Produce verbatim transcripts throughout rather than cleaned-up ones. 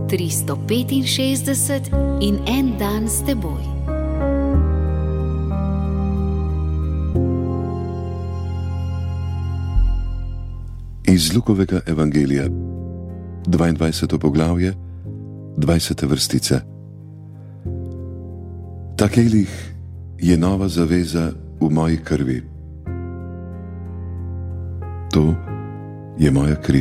tristo petinšestdeset in en dan s teboj. Iz Lukovega evangelija, dvaindvajseto poglavje, dvajseta vrstica. Ta kelih je nova zaveza v moji krvi. To je moja kri.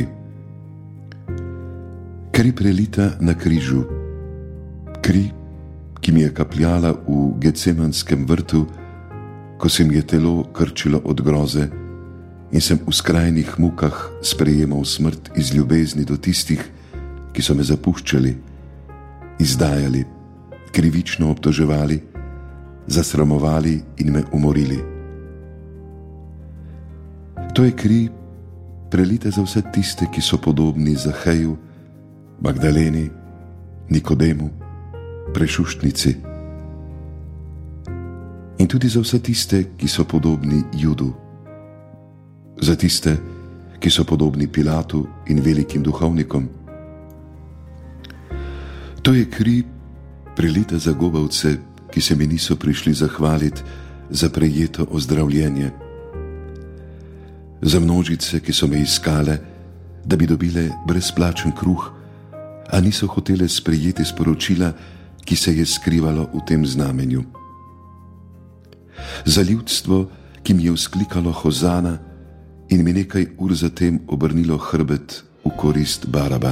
Kri prelita na križu. Kri, ki mi je kapljala v Gecemanskem vrtu, ko se mi je telo krčilo od groze in sem v skrajnih mukah sprejemal smrt iz ljubezni do tistih, ki so me zapuščali, izdajali, krivično obtoževali, zasramovali in me umorili. To je kri, prelita za vse tiste, ki so podobni Zaheju, Magdaleni, Nikodemu, Prešuštnici. In tudi za vse tiste, ki so podobni Judu. Za tiste, ki so podobni Pilatu in velikim duhovnikom. To je kri, prelita za gobavce, ki se mi niso prišli zahvaliti za prejeto ozdravljenje. Za množice, ki so me iskale, da bi dobile brezplačen kruh, a niso hotele sprejeti sporočila, ki se je skrivalo v tem znamenju. Za ljudstvo, ki mi je vzklikalo Hozana in mi nekaj ur zatem obrnilo hrbet v korist Baraba.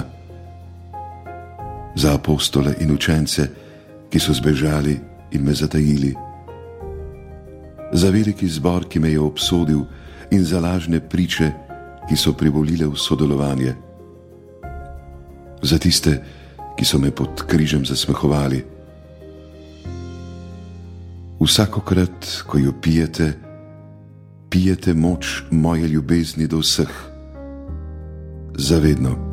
Za apostole in učence, ki so zbežali in me zatajili. Za veliki zbor, ki me je obsodil, in za lažne priče, ki so privolile v sodelovanje. Za tiste, ki so me pod križem zasmehovali. Vsakokrat, ko jo pijete, pijete moč moje ljubezni do vseh. Zavedno.